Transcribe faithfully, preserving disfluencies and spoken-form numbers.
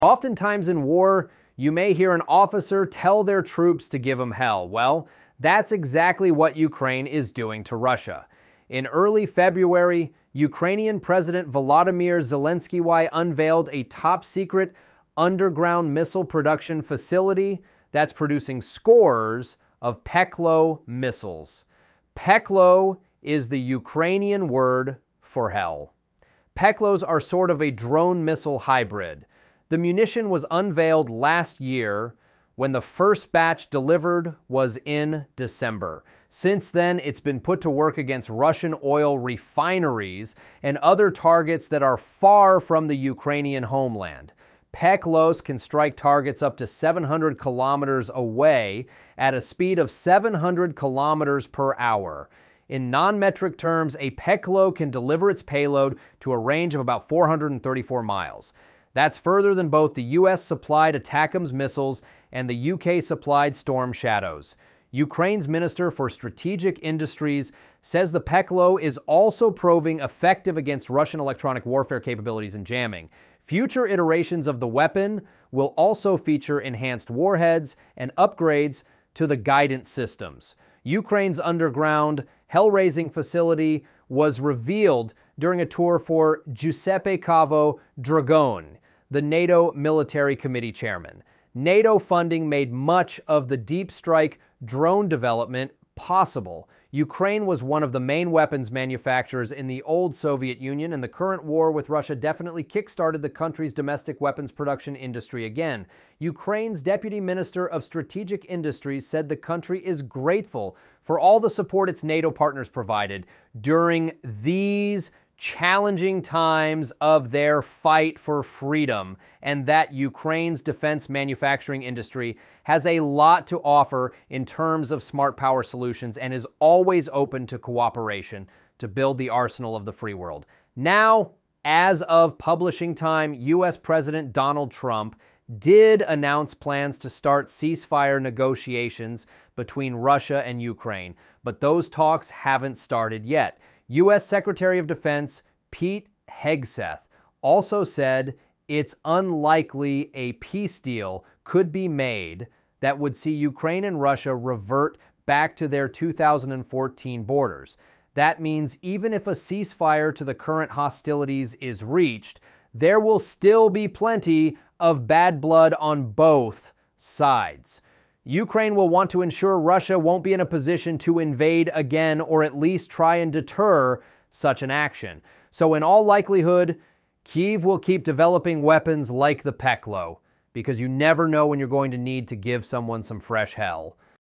Oftentimes in war, you may hear an officer tell their troops to give them hell. Well, that's exactly what Ukraine is doing to Russia. In early February, Ukrainian President Volodymyr Zelensky unveiled a top-secret underground missile production facility that's producing scores of Peklo missiles. Peklo is the Ukrainian word for hell. Peklos are sort of a drone missile hybrid. The munition was unveiled last year when the first batch delivered was in December. Since then, it's been put to work against Russian oil refineries and other targets that are far from the Ukrainian homeland. Peklos can strike targets up to seven hundred kilometers away at a speed of seven hundred kilometers per hour. In non-metric terms, a Peklo can deliver its payload to a range of about four hundred thirty-four miles. That's further than both the U S-supplied ATACMS missiles and the U K-supplied Storm Shadows. Ukraine's Minister for Strategic Industries says the Peklo is also proving effective against Russian electronic warfare capabilities and jamming. Future iterations of the weapon will also feature enhanced warheads and upgrades to the guidance systems. Ukraine's underground, hell-raising facility was revealed during a tour for Giuseppe Cavo Dragone, the NATO Military Committee chairman. NATO funding made much of the deep strike drone development possible. Ukraine was one of the main weapons manufacturers in the old Soviet Union, and the current war with Russia definitely kick-started the country's domestic weapons production industry again. Ukraine's Deputy Minister of Strategic Industries said the country is grateful for all the support its NATO partners provided during these challenging times of their fight for freedom, and that Ukraine's defense manufacturing industry has a lot to offer in terms of smart power solutions and is always open to cooperation to build the arsenal of the free world. Now, as of publishing time, U S President Donald Trump did announce plans to start ceasefire negotiations between Russia and Ukraine, but those talks haven't started yet. U S Secretary of Defense Pete Hegseth also said it's unlikely a peace deal could be made that would see Ukraine and Russia revert back to their two thousand fourteen borders. That means even if a ceasefire to the current hostilities is reached, there will still be plenty of bad blood on both sides. Ukraine will want to ensure Russia won't be in a position to invade again, or at least try and deter such an action. So in all likelihood, Kyiv will keep developing weapons like the Peklo, because you never know when you're going to need to give someone some fresh hell.